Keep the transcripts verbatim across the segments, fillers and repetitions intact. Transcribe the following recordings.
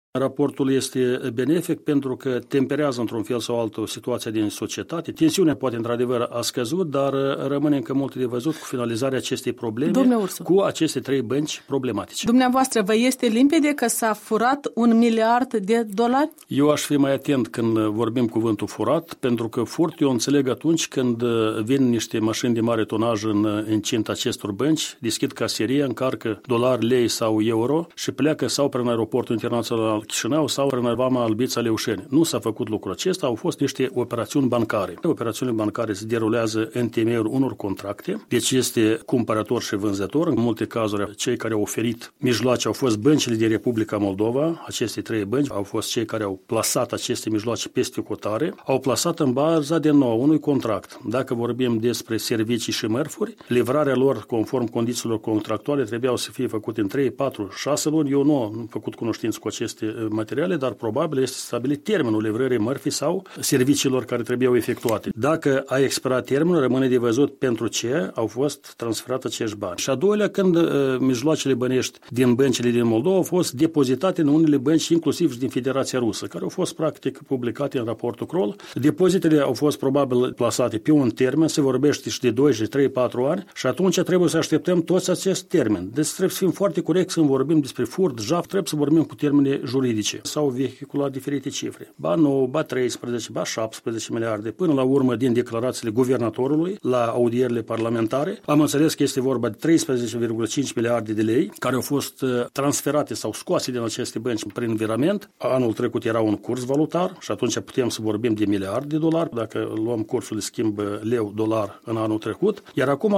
Raportul este benefic pentru că temperează într-un fel sau altul situația din societate. Tensiunea poate într-adevăr a scăzut, dar rămâne încă multe de văzut cu finalizarea acestei probleme cu aceste trei bănci problematice. Dumneavoastră, vă este limpede că s-a furat un miliard de dolari? Eu aș fi mai atent când vorbim cuvântul furat, pentru că furt eu înțeleg atunci când vin niște mașini de mare tonaj în incinta acestor bănci, deschid caseria, încarcă dolari, lei sau euro și pleacă sau prin aeroportul internațional Chișinău sau prin vama Albița Leușeni. Nu s-a făcut lucrul acesta, au fost niște operațiuni bancare. Operațiunile bancare se derulează în temeiul unor contracte, deci este cumpărător și vânzător. În multe cazuri, cei care au oferit mijloace au fost băncile din Republica Moldova, aceste trei bănci au fost cei care au plasat aceste mijloace peste cotare, au plasat în baza de nou unui contract. Dacă vorbim despre servicii și mărfuri, livrarea lor conform condițiilor contractuale trebuiau să fie făcute în trei, patru, șase luni. Eu nu am făcut cunoștință cu aceste materiale, dar probabil este stabilit termenul livrării mărfii sau serviciilor care trebuiau efectuate. Dacă a expirat termenul, rămâne de văzut pentru ce au fost transferate acești bani. Și a doilea, când uh, mijloacele bănești din băncile din Moldova au fost depozitate în unele bănci, inclusiv și din Federația Rusă, care au fost practic publicate în raportul Kroll. Depozitele au fost probabil plasate pe un termen, se vorbește și de doi, și trei, patru ani și atunci trebuie să așteptăm toți acest termen. Deci trebuie să fim foarte corecți când vorbim despre furt, jaf, trebuie să vorbim cu termene juridice. S-au vehiculat diferite cifre. Ba nouă, ba treisprezece, ba șaptesprezece miliarde. Până la urmă, din declarațiile guvernatorului, la audierile parlamentare, am înțeles că este vorba de treisprezece virgulă cinci miliarde de lei care au fost transferate sau scoase din aceste bănci prin virament. Anul trecut era un curs valutar și atunci putem să vorbim de miliarde de dolari, dacă luăm cursul de schimb leu-dolar în anul trecut. Iar acum,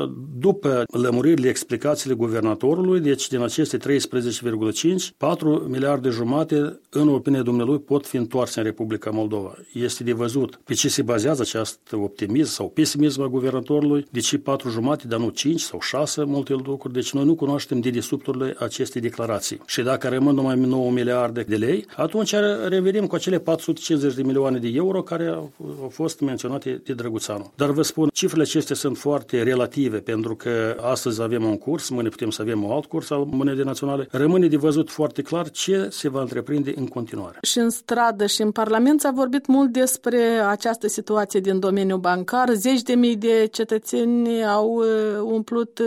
după lămuririle, explicațiile guvernatorului, deci din aceste treisprezece virgulă cinci, patru miliarde jumate, în opinia dumnealui, pot fi întoarse în Republica Moldova. Este de văzut pe ce se bazează acest optimism sau pesimism al guvernatorului, de ce patru jumate, dar nu cinci sau șase, multe lucruri. Deci noi nu cunoaștem dedesubturile acestei declarații. Și dacă rămân numai nouă miliarde de lei, atunci revenim cu acele patru sute cincizeci de milioane de euro care au fost menționate de Drăguțanu. Dar vă spun, cifrele acestea sunt foarte relative, pentru că astăzi avem un curs, mâine putem să avem un alt curs al monedei naționale. Rămâne de văzut foarte clar ce se va întreprinde în continuare. Și în stradă și în Parlament s-a vorbit mult despre această situație din domeniul bancar. Zeci de mii de cetățeni au umplut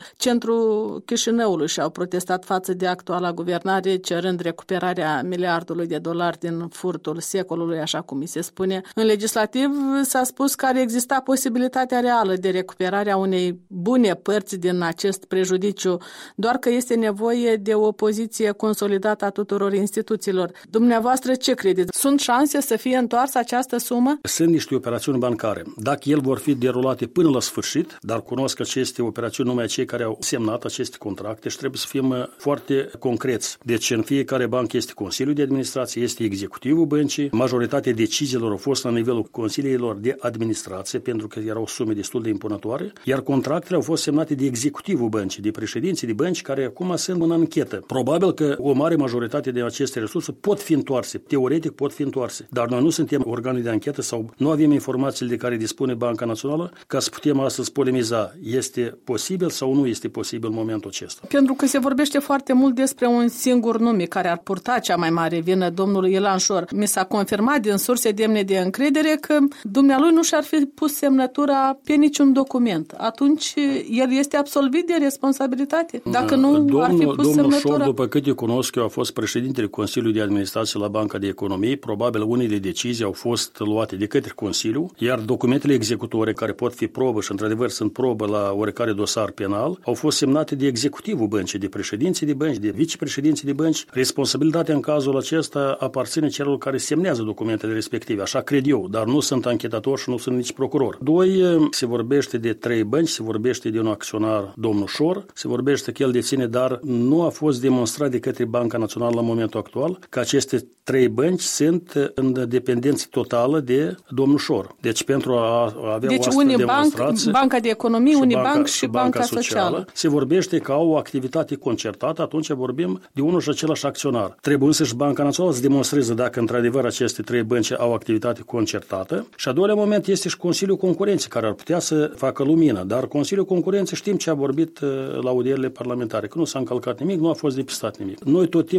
centrul Chișinăului și au protestat față de actuala guvernare, cerând recuperarea miliardului de dolari din furtul secolului, așa cum mi se spune. În legislativ s-a spus că ar exista posibilitatea reală de recuperarea unei bune părți din acest prejudiciu, doar că este nevoie de o poziție consolidată a tuturor instituțiilor. Dumneavoastră ce credeți? Sunt șanse să fie întoarsă această sumă? Sunt niște operațiuni bancare. Dacă ele vor fi derulate până la sfârșit, dar cunosc aceste operațiuni numai cei care au semnat aceste contracte și trebuie să fim foarte concreți. Deci în fiecare bancă este Consiliul de Administrație, este executivul băncii. Majoritatea deciziilor au fost la nivelul consiliilor de administrație, pentru că erau sume destul de impunătoare, iar contractele au fost semnate de executivul băncii, de președinții de bănci care acum sunt în anchetă. Probabil că o mare majoritate de aceste resurse pot fi întoarse, teoretic pot fi întoarse, dar noi nu suntem organe de anchetă sau nu avem informațiile de care dispune Banca Națională ca să putem astăzi polemiza. Este posibil sau nu este posibil în momentul acesta? Pentru că se vorbește foarte mult despre un singur nume care ar purta cea mai mare vină, domnul Ilan Șor. Mi s-a confirmat din surse demne de încredere că dumnealui nu și-ar fi pus semnătura pe niciun document. Atunci el este absolvit de responsabilitate? Dacă nu domnul, ar fi pus domnul semnătura... Șor, după cât eu cunosc, eu a fost președintele Consiliului de Administrație la Banca de Economie. Probabil unele decizii au fost luate de către Consiliu, iar documentele executorii care pot fi probă și într-adevăr sunt probă la oricare dosar penal, au fost semnate de executivul băncii, de președinții de bănci, de vicepreședinții de bănci. Responsabilitatea în cazul acesta aparține celor care semnează documentele respective, așa cred eu, dar nu sunt anchetator și nu sunt nici procuror. Doi, se vorbește de trei bănci, se vorbește de un acționar, domnul Șor, se vorbește că el deține, dar nu a fost demonstrat de către Banca Națională la momentul actual că aceste trei bănci sunt în dependență totală de domnul Șor. Deci pentru a avea deci o astfel de demonstrație... Banca de Economie, Unibank și Banca, banca Socială. Socială. Se vorbește că au o activitate concertată, atunci vorbim de unul și același acționar. Trebuie însă și Banca Națională să demonstreze dacă într-adevăr aceste trei bănci au activitate concertată. Și a doilea moment este și Consiliul Concurenței, care ar putea să facă lumină. Dar Consiliul Concurenței știm ce a vorbit la audierile parlamentare, că nu s-a încălcat nimic, nu a fost depistat nimic. Noi tot timpul am vorbit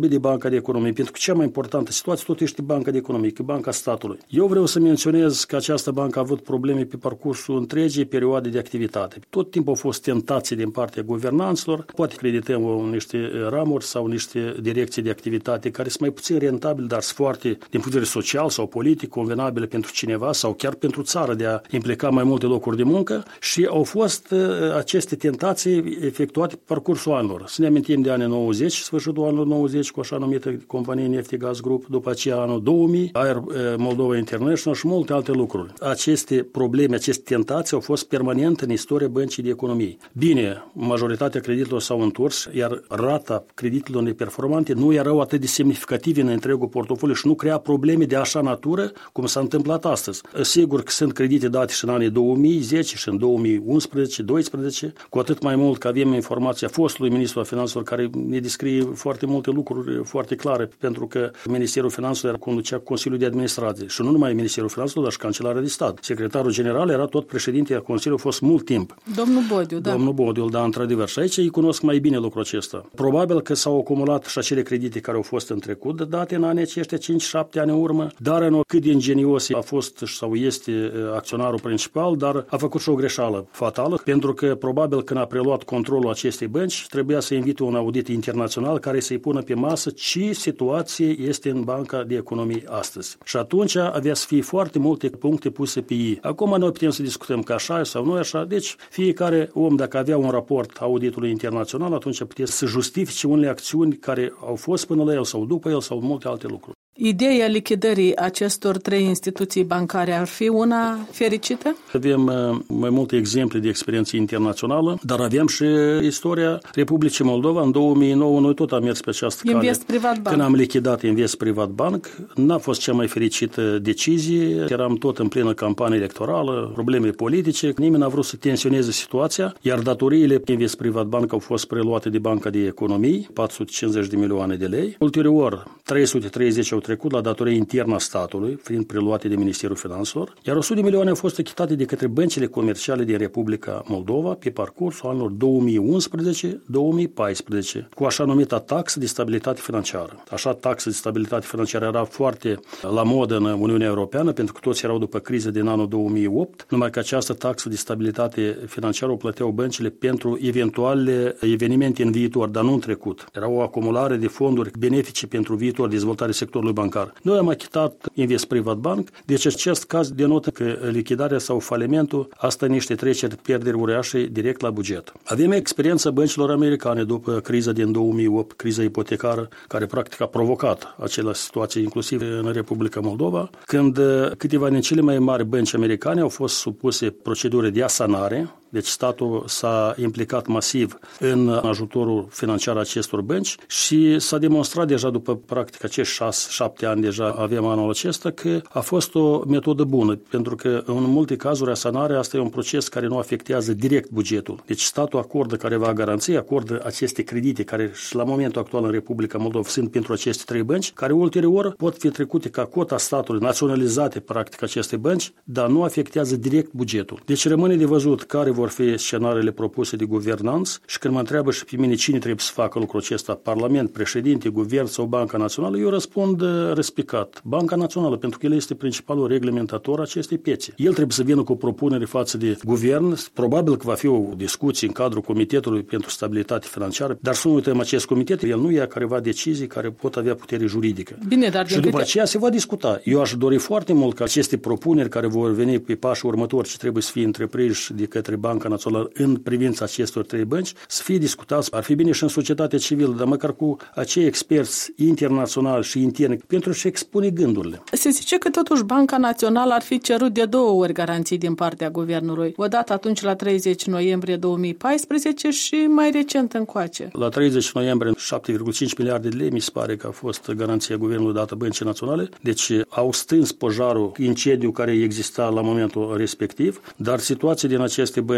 vorbit de Banca de Economie, pentru că cea mai importantă situație tot este Banca de Economie, că Banca statului. Eu vreau să menționez că această bancă a avut probleme pe parcursul întregii perioade de activitate. Tot timpul au fost tentații din partea guvernanților, poate credităm niște ramuri sau niște direcții de activitate care sunt mai puțin rentabile, dar sunt foarte, din punct de vedere social sau politic, convenabile pentru cineva sau chiar pentru țară de a implica mai multe locuri de muncă și au fost aceste tentații efectuate pe parcursul anilor. Să ne amintim de anii nouăzeci, sfârșitul anilor nouăzeci cu așa numită companie Neftegaz Group, după aceea anul două mii, Air Moldova International și multe alte lucruri. Aceste probleme, aceste tentații au fost permanente în istoria Băncii de Economie. Bine, majoritatea creditelor s-au întors, iar rata creditelor neperformante nu erau atât de semnificative în întregul portofoliu și nu crea probleme de așa natură cum s-a întâmplat astăzi. Sigur că sunt credite date și în anii două mii zece și în două mii unsprezece doisprezece, cu atât mai mult că avem informația fostului ministru al finanțelor care ne descrie foarte multe lucruri foarte clare, pentru că Ministerul Finanțelor conducea Consiliul de Administrație și nu numai Ministerul Finanțelor, dar și Cancelarul de Stat. Secretarul general era tot președinte al Consiliului, a fost mult timp. Domnul Bodiu, da. Domnul Bodiu, da, într-adevăr. Și aici îi cunosc mai bine lucrul acesta. Probabil că s-au acumulat și acele credite care au fost în trecut, date în anii aceștia cinci șapte ani în urmă, dar în cât de ingenios a fost sau este acționarul principal, dar a făcut și o greșeală fatală, pentru că probabil când a preluat controlul acestei bănci, trebuia să invite un audit internațional care să-i pună pe masă ce situație este în Banca de Economie astăzi. Și atunci avea să fie foarte multe puncte puse pe ei. Acum noi putem să discutăm că așa sau nu așa, deci fiecare om, dacă avea un raport auditului internațional, atunci putea să justifice unele acțiuni care au fost până la el sau după el sau multe alte lucruri. Ideea lichidării acestor trei instituții bancare ar fi una fericită? Avem mai multe exemple de experiență internațională, dar avem și istoria Republicii Moldova. În două mii nouă noi tot am mers pe această cale. Invest Privat Bank. Când am lichidat Invest Privat Bank, n-a fost cea mai fericită decizie. Eram tot în plină campanie electorală, probleme politice. Nimeni n-a vrut să tensioneze situația, iar datoriile Invest Privat Bank au fost preluate de Banca de Economie, patru sute cincizeci de milioane de lei. Ulterior, trei sute treizeci au trecut la datorie internă a statului, fiind preluate de Ministerul Finanțelor, iar o sută de milioane au fost achitate de către băncile comerciale din Republica Moldova pe parcursul anilor două mii unsprezece două mii paisprezece, cu așa numita taxă de stabilitate financiară. Așa taxă de stabilitate financiară era foarte la modă în Uniunea Europeană, pentru că toți erau după criză din anul două mii opt, numai că această taxă de stabilitate financiară o plăteau băncile pentru eventuale evenimente în viitor, dar nu în trecut. Era o acumulare de fonduri benefice pentru viitor, dezvoltare sectorului bancar. Noi am achitat Invest Privat Bank, deci acest caz denotă că lichidarea sau falimentul, asta niște treceri, pierderi uriașe direct la buget. Avem experiența băncilor americane după criza din două mii opt, criza ipotecară, care practic a provocat acele situații, inclusiv în Republica Moldova, când câteva din cele mai mari bănci americane au fost supuse proceduri de asanare. Deci statul s-a implicat masiv în ajutorul financiar acestor bănci și s-a demonstrat deja după practic acești șase șapte ani deja avem anul acesta că a fost o metodă bună, pentru că în multe cazuri asanarea asta e un proces care nu afectează direct bugetul. Deci statul acordă careva garanții, acordă aceste credite care și la momentul actual în Republica Moldova sunt pentru aceste trei bănci, care ulterior pot fi trecute ca cota statului, naționalizate practic aceste bănci, dar nu afectează direct bugetul. Deci rămâne de văzut care vor fi scenariile propuse de guvernanță și când mă întreabă și pe mine cine trebuie să facă lucrul acesta, Parlament, președinte, guvern sau Banca Națională, eu răspund răspicat. Banca Națională, pentru că el este principalul reglementator acestei piețe. El trebuie să vină cu o propunere față de guvern, probabil că va fi o discuție în cadrul Comitetului pentru Stabilitate Financiară, dar să nu uităm acest comitet, el nu ia careva decizii care pot avea putere juridică. Bine, dar și după câte... aceea se va discuta. Eu aș dori foarte mult ca aceste propuneri care vor veni pe pașii următori ce trebuie să fie întreprinși de către Banca Națională în privința acestor trei bănci, să fie discutați. Ar fi bine și în societatea civilă, dar măcar cu acei experți internaționali și interni pentru a-și expune gândurile. Se zice că totuși Banca Națională ar fi cerut de două ori garanții din partea guvernului. Odată atunci la treizeci noiembrie două mii paisprezece și mai recent încoace. La treizeci noiembrie șapte virgulă cinci miliarde de lei mi se pare că a fost garanția guvernului dată Băncii Naționale. Deci au stâns pojarul, incendiu care exista la momentul respectiv, dar situația din aceste bănci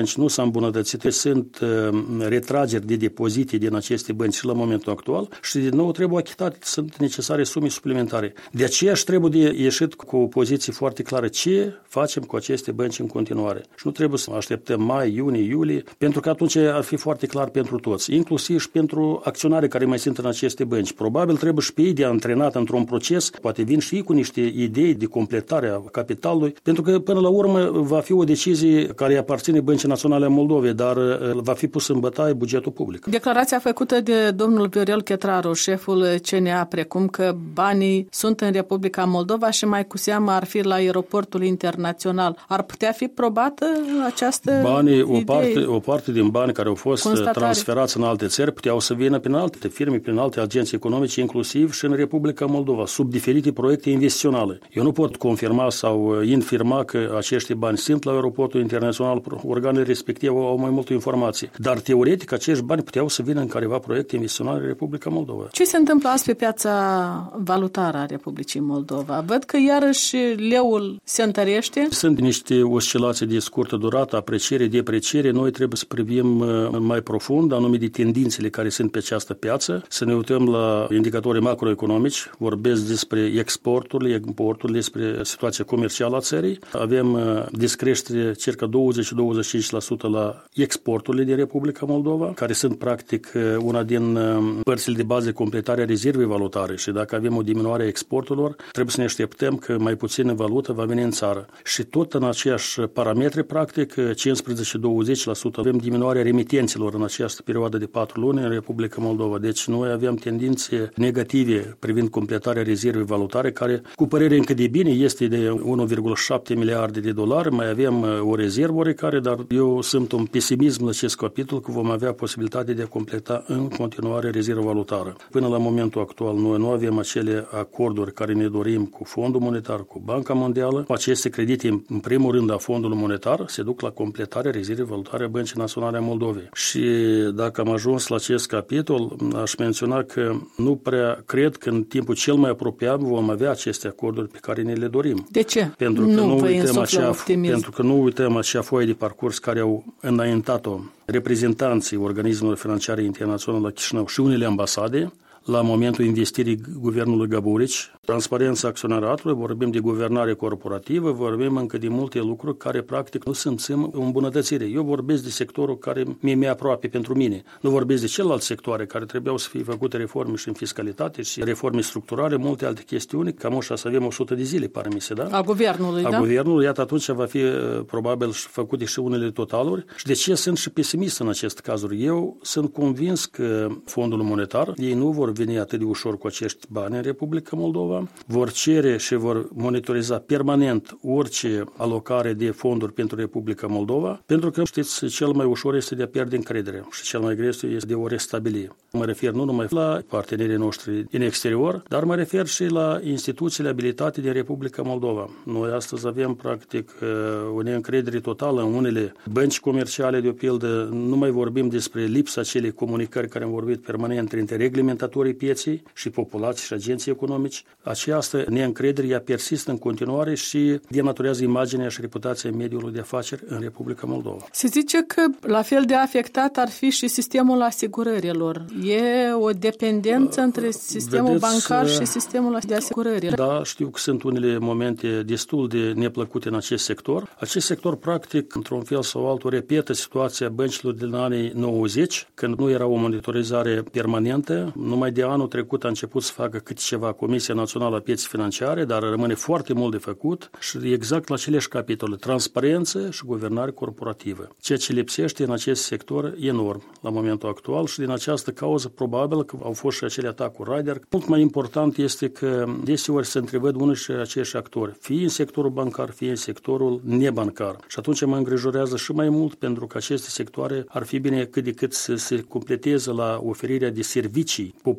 bănci nu s-a îmbunătățit, sunt retrageri de depozite din aceste bănci și la momentul actual și din nou trebuie achitate, sunt necesare sume suplimentare. De aceea și trebuie de ieșit cu o poziție foarte clară ce facem cu aceste bănci în continuare. Și nu trebuie să așteptăm mai, iunie, iulie, pentru că atunci ar fi foarte clar pentru toți, inclusiv și pentru acționarii care mai sunt în aceste bănci. Probabil trebuie și pe ei de antrenat într-un proces, poate vin și ei cu niște idei de completare a capitalului, pentru că până la urmă va fi o decizie care aparține Băncii Naționale a Moldovei, dar va fi pus în bătaie bugetul public. Declarația făcută de domnul Viorel Chetraru, șeful C N A, precum că banii sunt în Republica Moldova și mai cu seamă ar fi la aeroportul internațional, ar putea fi probată această Banii, idee? o parte, o parte din bani care au fost Constatare. transferați în alte țări puteau să vină prin alte firme, prin alte agenții economice, inclusiv și în Republica Moldova, sub diferite proiecte investiționale. Eu nu pot confirma sau infirma că acești bani sunt la aeroportul internațional, organele respective au mai multă informație. Dar teoretic acești bani puteau să vină în careva proiecte investiționale în Republica Moldova. Ce se întâmplă azi pe piața valutară a Republicii Moldova? Văd că iarăși leul se întărește. Sunt niște oscilații de scurtă durată, apreciere, depreciere. Noi trebuie să privim mai profund anumite tendințele care sunt pe această piață, să ne uităm la indicatorii macroeconomici, vorbesc despre exporturile, importurile, despre situația comercială a țării. Avem descreștere circa douăzeci - douăzeci și cinci la sută la exporturile din Republica Moldova, care sunt practic una din părțile de bază de completare a rezervei valutare și dacă avem o diminuare a exporturilor, trebuie să ne așteptăm că mai puțină valută va veni în țară. Și tot în aceiași parametri, practic, cincisprezece - douăzeci la sută avem diminuarea remitențelor în această perioadă de patru luni în Republica Moldova. Deci noi avem tendințe negative privind completarea rezervei valutare, care, cu părere încă de bine, este de unu virgulă șapte miliarde de dolari. Mai avem o rezervă oarecare, dar eu sunt un pesimism la acest capitol că vom avea posibilitatea de a completa în continuare rezerva valutară. Până la momentul actual, noi nu avem acele acorduri care ne dorim cu Fondul Monetar, cu Banca Mondială. Aceste credite, în primul rând, a Fondului Monetar, se duc la completarea rezervei valutare a Băncii Naționale a Moldovei. Și dacă am ajuns la acest capitol, aș menționa că nu prea cred că în timpul cel mai apropiat vom avea aceste acorduri pe care ne le dorim. De ce? Pentru că nu, nu uităm acea, pentru că nu uităm acea foaie de parcurs care au înaintat-o reprezentanții organismelor financiare internaționale la Chișinău și unele ambasade la momentul investirii guvernului Gaburici, transparența acționaratului, vorbim de guvernare corporativă, vorbim încă de multe lucruri care practic nu simțim o îmbunătățire. Eu vorbesc de sectorul care mi-e mai aproape pentru mine. Nu vorbesc de celelalte sectoare care trebuiau să fie făcute reforme și în fiscalitate și reforme structurale, multe alte chestiuni, cam așa să avem o sută de zile, pare mi se, da? A guvernului, A da? guvernului, iată atunci va fi probabil făcute și unele totaluri. Și de ce sunt și pesimist în acest cazuri? Eu sunt convins că Fondul Monetar, ei nu vor veni atât de ușor cu acești bani în Republica Moldova, vor cere și vor monitoriza permanent orice alocare de fonduri pentru Republica Moldova, pentru că, știți, cel mai ușor este de a pierde încredere și cel mai greu este de a o restabili. Mă refer nu numai la partenerii noștri din exterior, dar mă refer și la instituțiile abilitate din Republica Moldova. Noi astăzi avem, practic, o neîncredere totală în unele bănci comerciale, de o pildă, nu mai vorbim despre lipsa acelei comunicări care am vorbit permanent între reglementatorii pieței și populații și agenții economici. Această neîncredere ea persistă în continuare și denaturează imaginea și reputația mediului de afaceri în Republica Moldova. Se zice că la fel de afectat ar fi și sistemul asigurărilor. E o dependență între sistemul Vedeți, bancar și sistemul de asigurări. Da, știu că sunt unele momente destul de neplăcute în acest sector. Acest sector, practic, într-un fel sau altul, repetă situația băncilor din anii nouăzeci, când nu era o monitorizare permanentă. Numai de anul trecut a început să facă câte ceva Comisia Națională a Pieței Financiare, dar rămâne foarte mult de făcut și exact la aceleași capitole, transparență și guvernare corporativă. Ceea ce lipsește în acest sector enorm la momentul actual și din această cauză probabil că au fost și acele atacuri Raider. Mult mai important este că deseori se întrevăd unii și acești actori, fie în sectorul bancar, fie în sectorul nebancar. Și atunci mă îngrijorează și mai mult pentru că aceste sectoare ar fi bine cât de cât să se completeze la oferirea de servicii populației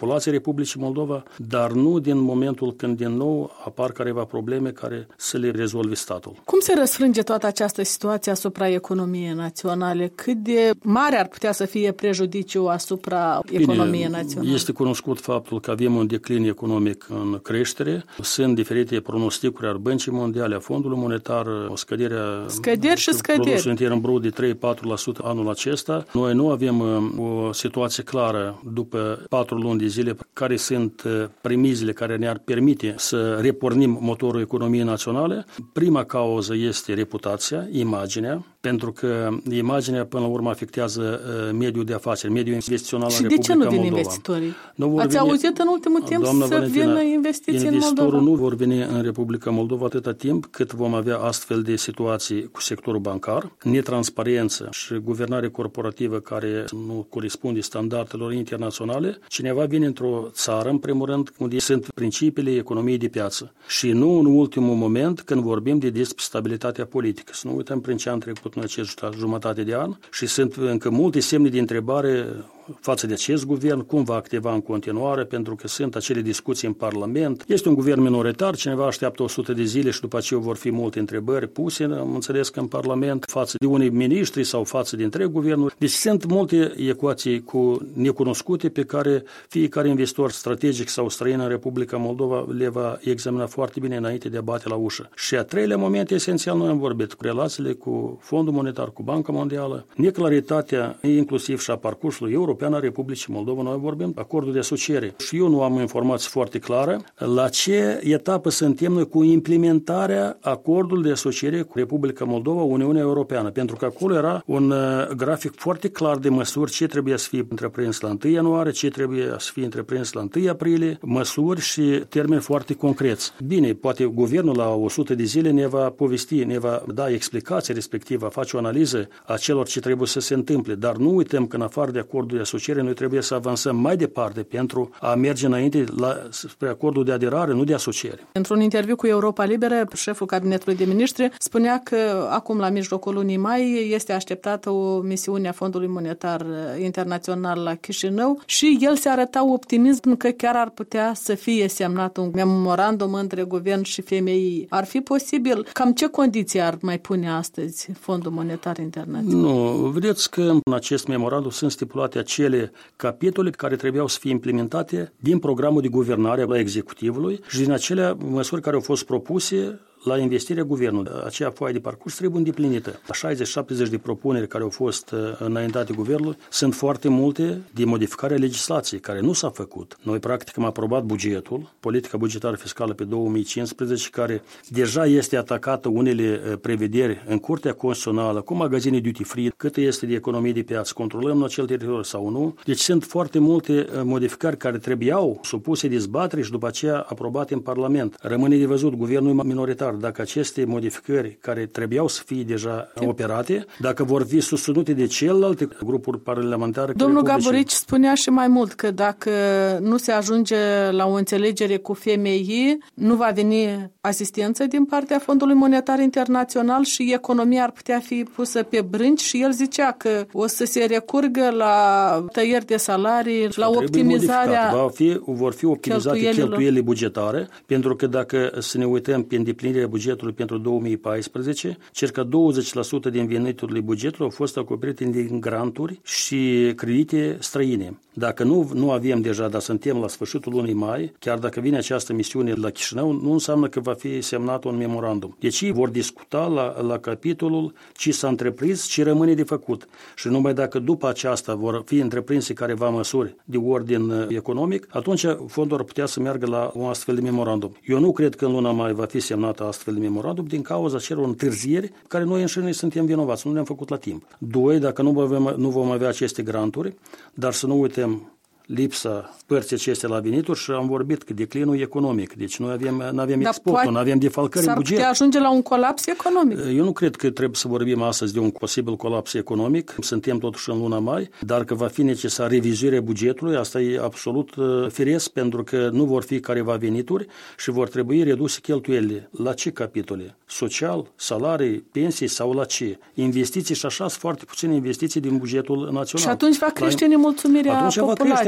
populației Republicii Moldova, dar nu din momentul când din nou apar careva probleme care să le rezolve statul. Cum se răsfrânge toată această situație asupra economiei naționale? Cât de mare ar putea să fie prejudiciul asupra Bine, economiei naționale? Este cunoscut faptul că avem un declin economic în creștere. Sunt diferite pronosticuri al Băncii Mondiale, a Fondului Monetar, o scădere a scăderi și scăderi. Produsul intern brut de trei-patru la sută anul acesta. Noi nu avem o situație clară după patru luni de zile care sunt premizele care ne-ar permite să repornim motorul economiei naționale. Prima cauză este reputația, imaginea, pentru că imaginea până la urmă afectează mediul de afaceri, mediul investițional în Republica Moldova. Și de ce nu vin investitorii? Nu Ați veni, auzit în ultimul timp să Valentina, vină investiții în Moldova? Investitorul nu vor veni în Republica Moldova atâta timp cât vom avea astfel de situații cu sectorul bancar, netransparență și guvernare corporativă care nu corespunde standardelor internaționale. Cineva vine într-o țară, în primul rând, unde sunt principiile economiei de piață. Și nu în ultimul moment când vorbim de despre stabilitatea politică. Să nu uităm prin ce am trecut în acești jumătate de an și sunt încă multe semne de întrebare față de acest guvern, cum va activa în continuare, pentru că sunt acele discuții în Parlament. Este un guvern minoritar, cineva așteaptă o sută de zile și după aceea vor fi multe întrebări puse, am înțeles că în Parlament, față de unii miniștri sau față de întreg guvernul. Deci sunt multe ecuații cu necunoscute pe care fiecare investitor strategic sau străin în Republica Moldova le va examina foarte bine înainte de a bate la ușă. Și a treilea moment esențial, noi am vorbit cu relațiile cu Fondul Monetar, cu Banca Mondială, neclaritatea inclusiv și a parcursului european a Republicii Moldova, noi vorbim acordul de asociere. Și eu nu am informații foarte clare la ce etapă suntem noi cu implementarea acordului de asociere cu Republica Moldova, Uniunea Europeană, pentru că acolo era un uh, grafic foarte clar de măsuri ce trebuie să fie întreprins la întâi ianuarie, ce trebuie să fie întreprins la întâi aprilie, măsuri și termeni foarte concreți. Bine, poate guvernul la o sută de zile ne va povesti, ne va da explicații respectiv, va face o analiză a celor ce trebuie să se întâmple, dar nu uităm că în afară de acordul de asociere, noi trebuie să avansăm mai departe pentru a merge înainte la, spre acordul de aderare, nu de asociere. Într-un interviu cu Europa Liberă, șeful Cabinetului de Ministri spunea că acum, la mijlocul lunii mai, este așteptată o misiune a Fondului Monetar Internațional la Chișinău și el se arăta optimism că chiar ar putea să fie semnat un memorandum între guvern și F M I. Ar fi posibil? Cam ce condiții ar mai pune astăzi Fondul Monetar Internațional? Nu, vedeți că în acest memorandum sunt stipulate acele capitole care trebuiau să fie implementate din programul de guvernare a executivului și din acele măsuri care au fost propuse la investirea guvernului. Aceea foaie de parcurs trebuie îndeplinită. șaizeci șaptezeci de propuneri care au fost înaintate guvernului sunt foarte multe de modificare a legislației care nu s-a făcut. Noi practic am aprobat bugetul, politica bugetară fiscală pe două mii cincisprezece, care deja este atacată unele prevederi în Curtea Constituțională cu magazine duty free, cât este de economie de piață, controlăm în acel teritoriu sau nu. Deci sunt foarte multe modificări care trebuiau supuse dezbatere și după aceea aprobate în Parlament. Rămâne de văzut guvernul minoritar dacă aceste modificări care trebuiau să fie deja operate, dacă vor fi susținute de celelalte grupuri parlamentare. Domnul Gaburici spunea și mai mult că dacă nu se ajunge la o înțelegere cu F M I, nu va veni asistență din partea Fondului Monetar Internațional și economia ar putea fi pusă pe brânci și el zicea că o să se recurgă la tăieri de salarii, la optimizarea Va fi, vor fi optimizate cheltuielile bugetare, pentru că dacă să ne uităm pe îndeplinirea bugetului pentru două mii paisprezece, circa douăzeci la sută din veniturile bugetului au fost acoperite din granturi și credite străine. Dacă nu, nu avem deja, dar suntem la sfârșitul lunii mai, chiar dacă vine această misiune la Chișinău, nu înseamnă că va fi semnat un memorandum. Deci ei vor discuta la, la capitolul ce s-a întreprins, ce rămâne de făcut. Și numai dacă după aceasta vor fi întreprinse careva măsuri de ordin economic, atunci fondul ar putea să meargă la un astfel de memorandum. Eu nu cred că în luna mai va fi semnată astfel de memorandum din cauza celor întârzieri care noi înșine suntem vinovați, nu le-am făcut la timp. Doi, dacă nu vom, nu vom avea aceste granturi, dar să nu uităm lipsa părții acestea la venituri și am vorbit că declinul economic. Deci noi avem, nu avem exportul, nu avem defalcări în buget. S-ar putea ajunge la un colaps economic. Eu nu cred că trebuie să vorbim astăzi de un posibil colaps economic. Suntem totuși în luna mai, dar că va fi necesar revizuirea bugetului, asta e absolut firesc, pentru că nu vor fi careva venituri și vor trebui reduse cheltuielile. La ce capitole? Social, salarii, pensii sau la ce? Investiții și așa sunt foarte puține investiții din bugetul național. Și atunci va crește nemulțumirea populației.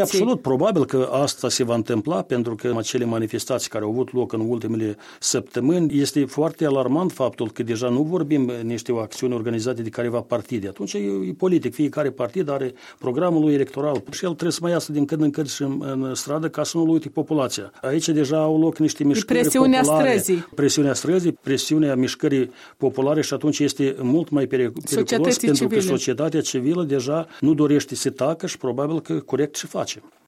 absolut probabil că asta se va întâmpla, pentru că acele manifestații care au avut loc în ultimele săptămâni, este foarte alarmant faptul că deja nu vorbim niște acțiuni organizate de careva partide. Atunci e, e politic, fiecare partid are programul lui electoral și el trebuie să mai iasă din când în când și în, în stradă ca să nu-l uite populația. Aici deja au loc niște mișcări presiunea populare. Străzii. Presiunea străzii, presiunea mișcării populare și atunci este mult mai periculos pentru civile. că societatea civilă deja nu dorește să tacă și probabil că corect și face.